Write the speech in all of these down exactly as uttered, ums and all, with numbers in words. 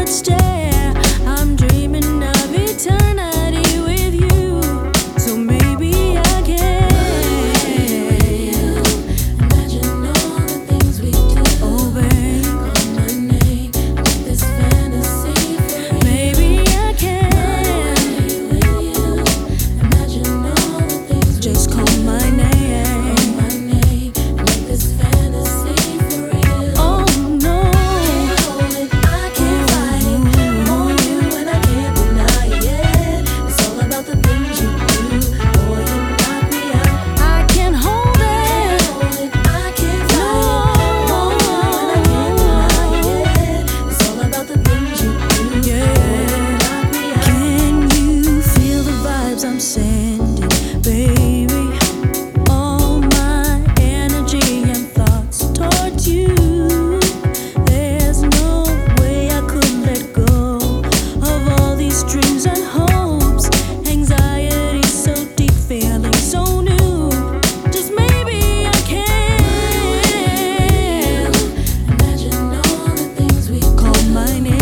would stare. I'm dreaming of eternity with you, so maybe I can. Imagine all the things we do. Oh, babe, call my name, make this fantasy for maybe I can. Imagine all the things just call my name. I'm sending, baby, all my energy and thoughts towards you. There's no way I could let go of all these dreams and hopes. Anxiety so deep, feeling so new. Just maybe I can. Imagine all the things we call my name.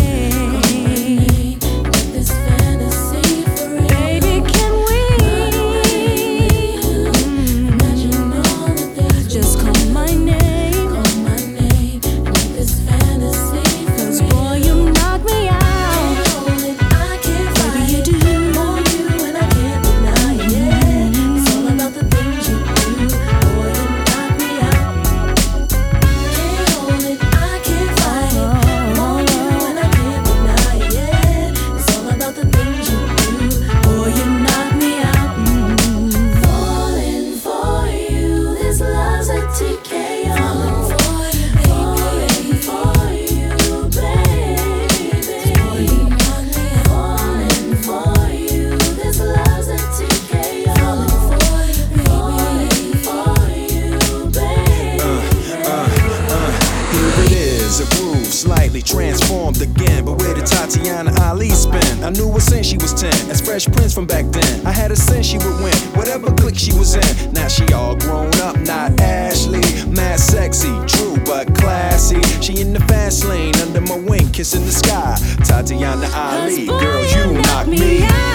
Slightly transformed again, but where did Tatiana Ali spend? I knew her since she was ten, as Fresh Prince from back then. I had a sense she would win, whatever clique she was in. Now she all grown up, not Ashley. Mad sexy, true but classy. She in the fast lane, under my wing, kissing the sky. Tatiana Ali, girl, you knock me out.